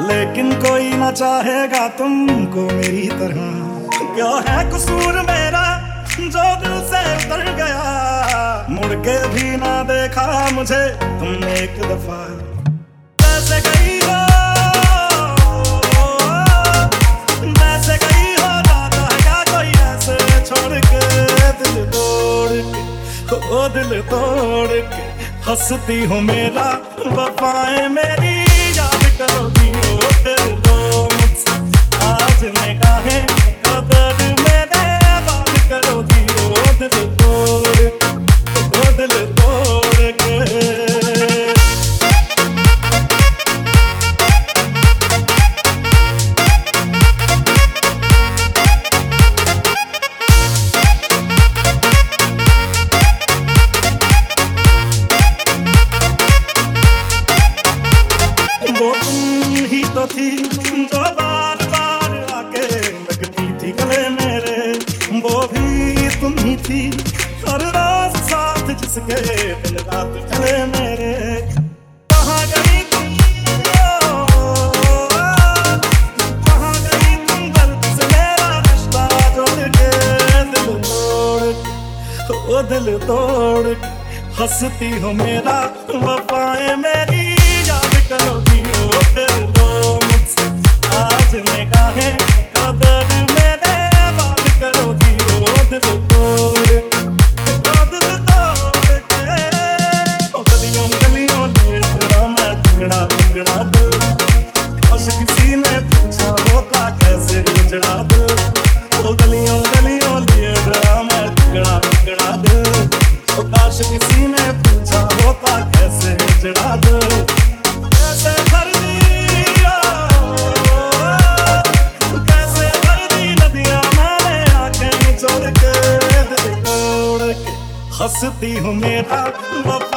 लेकिन कोई ना चाहेगा तुमको मेरी तरह। क्या है कसूर मेरा जो दिल से उतर गया, मुड़ के भी ना देखा मुझे तुमने एक दफा। वैसे गई हो, वैसे गई हो, जाता है क्या कोई ऐसे छोड़ के, दिल तोड़ के, ओ दिल तोड़ के हंसती हो मेरा, वफाएं मेरी याद करोगी हो फिर तो मुझसे आज निगाहें कदर मेरे बात करोगी हो दिल तोड़ के, ओ दिल तोड़ के। वो तुम ही तो थी जो बार बार आके लगती थी गले मेरे, वो भी तुम ही थी हर रोज साथ जिसके दिन रात चले मेरे। कहाँ गई तुम, कहाँ गई तुम, दर्द से मेरा रिश्ता जोड़ के, दिल तोड़ के, ओ दिल तोड़ के हंसती हो मेरा, वफाएं मेरी याद करोगी हो फिर तो मुझसे आज निगाहें कदर मेरे बात करोगी हो दिल तोड़ के, ओ दिल तोड़ के। ओ गलियों गलियों ले तेरा मैं टुकड़ा टुकड़ा दिल, बस किसी ने पूछा होता कैसे उजड़ा दिल। ओ गलियों गलियों ले तेरा मैं टुकड़ा टुकड़ा दिल, ओ काश किसी ने पूछा होता कैसे उजड़ा दिल। कैसे भर दिया, कैसे भर दी नदियां मैंने आंखें निचोड़ के, दिल तोड़ के हंसती हूँ मेरा वफा।